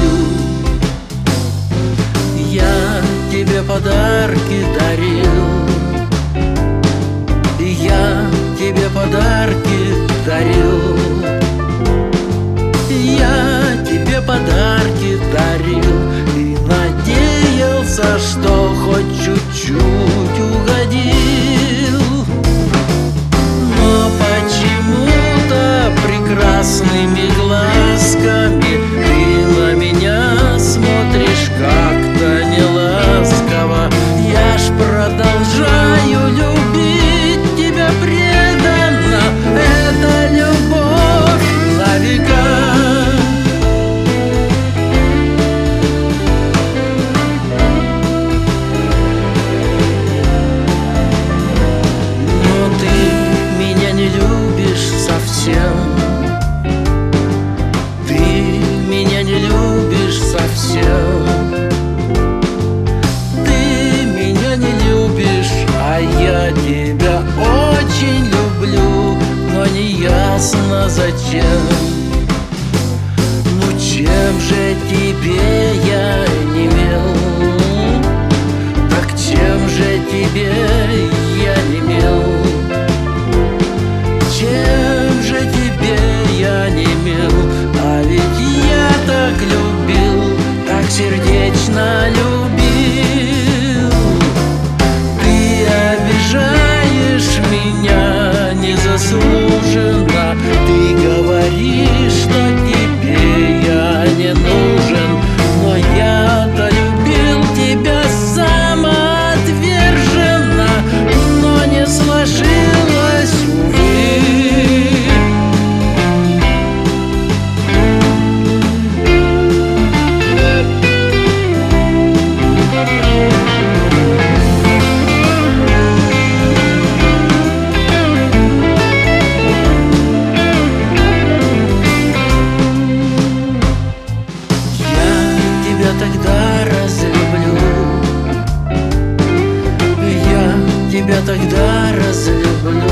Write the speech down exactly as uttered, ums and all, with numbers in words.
люблю. Я тебе подарки дарил, я тебе подарки дарил, я тебе подарки дарил и надеялся, что хоть чуть-чуть угодил. Но почему-то прекрасными глазками ты на меня смотришь как-то неласково. Я ж продолжаю любить тебя преданно, это любовь на века. Но ты меня не любишь совсем, ты меня не любишь совсем. А я тебя очень люблю, но не ясно зачем. Ну чем же тебе я не мил? Так чем же тебе я не мил? Чем же тебе я не мил? А ведь я так любил, так сердечно любил. Обижаешь меня незаслуженно, ты говоришь, что тебе я не нужен, но я-то любил тебя самоотверженно, но не сложилось, увы. Тогда разлюблю, я тебя тогда разлюблю.